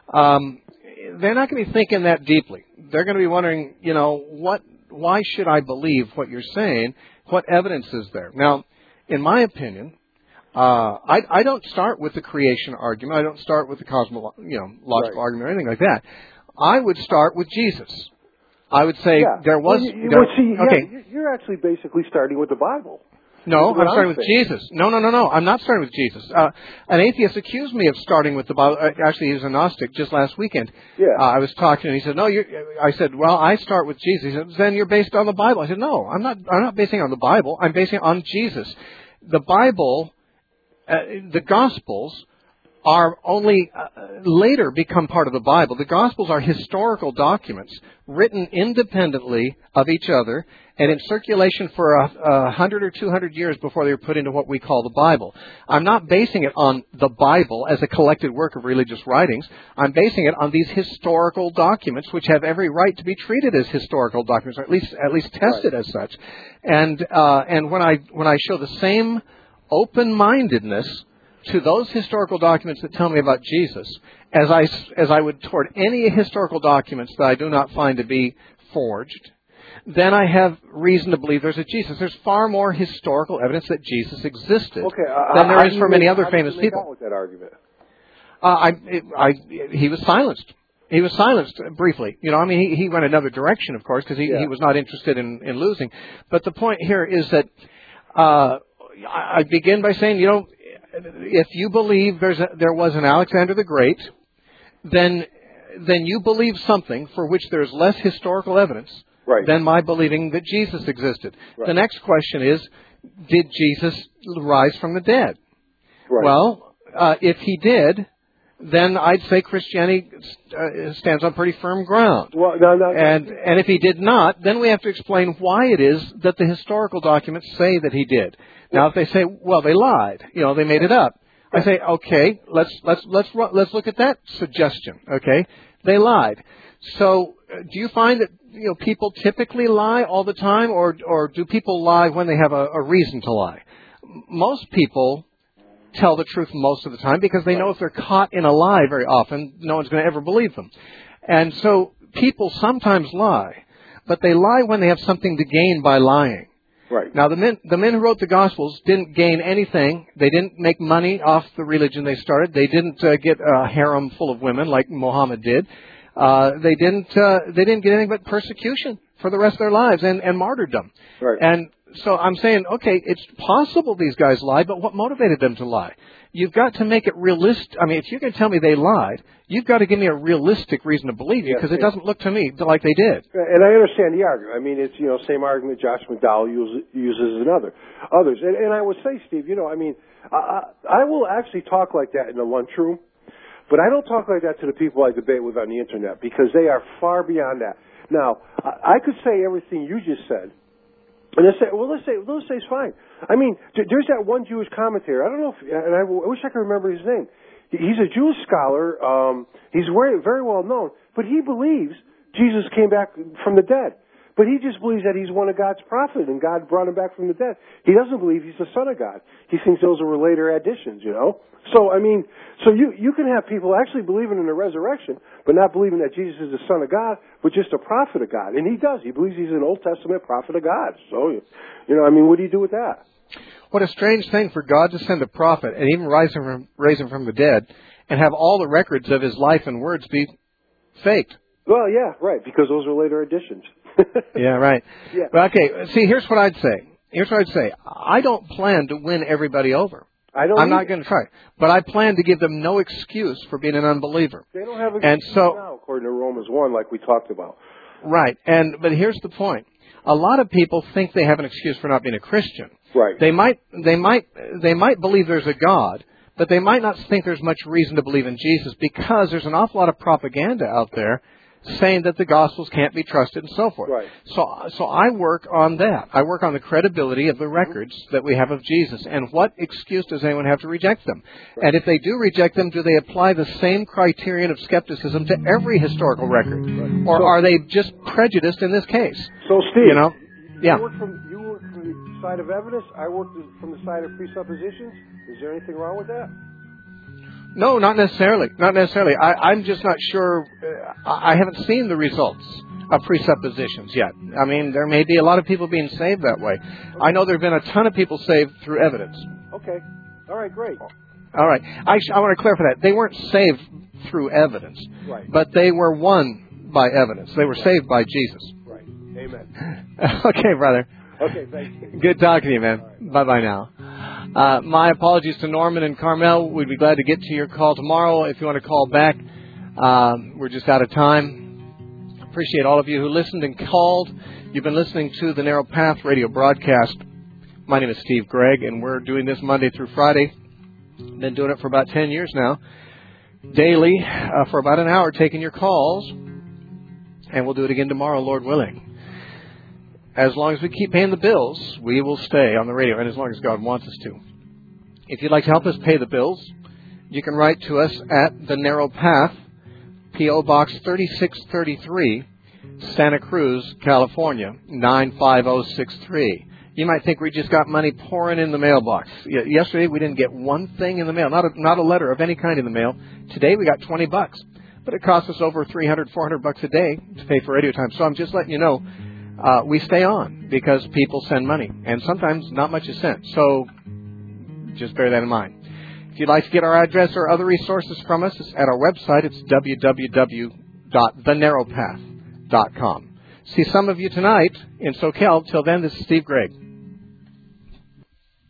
um, they're not going to be thinking that deeply. They're going to be wondering, you know, what, why should I believe what you're saying? What evidence is there? Now, in my opinion, uh, I, I don't start with the creation argument. I don't start with the cosmo, you know, logical right. argument or anything like that. I would start with Jesus. I would say yeah. there was. Well, you, there, well, see, okay. yeah, you're actually basically starting with the Bible. No, I'm starting I'm with Jesus. No, no, no, no. I'm not starting with Jesus. Uh, an atheist accused me of starting with the Bible. Uh, actually, he was a Gnostic just last weekend. Yeah. Uh, I was talking, and he said, "No." You're, I said, "Well, I start with Jesus." He said, "Then you're based on the Bible." I said, "No, I'm not. I'm not basing it on the Bible. I'm basing it on Jesus. The Bible, uh, the Gospels, are only uh, later become part of the Bible. The Gospels are historical documents written independently of each other and in circulation for a, a hundred or two hundred years before they were put into what we call the Bible. I'm not basing it on the Bible as a collected work of religious writings. I'm basing it on these historical documents, which have every right to be treated as historical documents, or at least at least tested right. as such. And uh, and when I when I show the same open-mindedness to those historical documents that tell me about Jesus, as I, as I would toward any historical documents that I do not find to be forged, then I have reason to believe there's a Jesus. There's far more historical evidence that Jesus existed okay, uh, than there is for for many make, other famous make people. out with that argument? Uh, I, it, I, he was silenced. He was silenced briefly. You know, I mean, he, he went another direction, of course, because he, yeah. he was not interested in, in losing. But the point here is that uh, I begin by saying, you know, if you believe there's a, there was an Alexander the Great, then then you believe something for which there's less historical evidence right. than my believing that Jesus existed. Right. The next question is, did Jesus rise from the dead? Right. Well, uh, if he did, then I'd say Christianity uh, stands on pretty firm ground. Well, no, no. And and if he did not, then we have to explain why it is that the historical documents say that he did. Now, if they say, well, they lied, you know, they made it up, I say, okay, let's let's let's let's look at that suggestion. Okay, they lied. So, uh, do you find that you know people typically lie all the time, or or do people lie when they have a, a reason to lie? Most people tell the truth most of the time because they know if they're caught in a lie very often, no one's going to ever believe them. And so people sometimes lie, but they lie when they have something to gain by lying. Right. Now, the men, the men who wrote the Gospels didn't gain anything. They didn't make money off the religion they started. They didn't uh, get a harem full of women like Muhammad did. Uh, they didn't. Uh, they didn't get anything but persecution for the rest of their lives and, and martyrdom. Right. And so I'm saying, okay, it's possible these guys lied, but what motivated them to lie? You've got to make it realistic. I mean, if you can tell me they lied, you've got to give me a realistic reason to believe you, because yes, it doesn't look to me like they did. And I understand the argument. I mean, it's, you know, same argument Josh McDowell uses, uses in other, others. And, and I would say, Steve, you know, I mean, I, I will actually talk like that in the lunchroom, but I don't talk like that to the people I debate with on the Internet, because they are far beyond that. Now, I, I could say everything you just said, and let's say, well, let's say, let's say it's fine. I mean, there's that one Jewish commentator. I don't know if, and I wish I could remember his name. He's a Jewish scholar. Um, he's very, very well known, but he believes Jesus came back from the dead. But he just believes that he's one of God's prophets and God brought him back from the dead. He doesn't believe he's the Son of God. He thinks those were later additions, you know. So, I mean, so you, you can have people actually believing in the resurrection, but not believing that Jesus is the Son of God, but just a prophet of God. And he does. He believes he's an Old Testament prophet of God. So, you know, I mean, what do you do with that? What a strange thing for God to send a prophet and even rise him from, raise him from the dead and have all the records of his life and words be faked. Well, yeah, right, because those are later additions. Yeah, right. Yeah. Well, okay, see, here's what I'd say. Here's what I'd say. I don't plan to win everybody over. I don't I'm either. not going to try. But I plan to give them no excuse for being an unbeliever. They don't have a and excuse so, now, according to Romans one, like we talked about. Right. And but here's the point. A lot of people think they have an excuse for not being a Christian. Right. They might they might they might believe there's a God, but they might not think there's much reason to believe in Jesus, because there's an awful lot of propaganda out there saying that the Gospels can't be trusted and so forth. Right. So so I work on that. I work on the credibility of the records that we have of Jesus. And what excuse does anyone have to reject them? Right. And if they do reject them, do they apply the same criterion of skepticism to every historical record? Right. Or so, are they just prejudiced in this case? So, Steve, you know, yeah. you work from you work from the side of evidence. I work from the side of presuppositions. Is there anything wrong with that? No, not necessarily. Not necessarily. I, I'm just not sure. Uh, I haven't seen the results of presuppositions yet. I mean, there may be a lot of people being saved that way. Okay. I know there have been a ton of people saved through evidence. Okay. All right, great. All right. I, sh- I want to clarify that. They weren't saved through evidence. Right. But they were won by evidence. They were saved by Jesus. Right. Amen. Okay, brother. Okay, thank you. Good talking to you, man. Right. Bye-bye now. Uh, my apologies to Norman and Carmel. We'd be glad to get to your call tomorrow if you want to call back. Um, we're just out of time. Appreciate all of you who listened and called. You've been listening to the Narrow Path radio broadcast. My name is Steve Gregg, and we're doing this Monday through Friday. Been doing it for about ten years now. Daily, uh, for about an hour, taking your calls. And we'll do it again tomorrow, Lord willing. As long as we keep paying the bills, we will stay on the radio, and as long as God wants us to. If you'd like to help us pay the bills, you can write to us at The Narrow Path, P O. Box thirty-six thirty-three, Santa Cruz, California, nine five oh six three. You might think we just got money pouring in the mailbox. Yesterday, we didn't get one thing in the mail, not a, not a letter of any kind in the mail. Today, we got twenty bucks. But it costs us over three hundred, four hundred bucks a day to pay for radio time. So I'm just letting you know, Uh, we stay on because people send money, and sometimes not much is sent. So just bear that in mind. If you'd like to get our address or other resources from us, it's at our website. It's w w w dot the narrow path dot com. See some of you tonight in SoCal. Till then, this is Steve Gregg.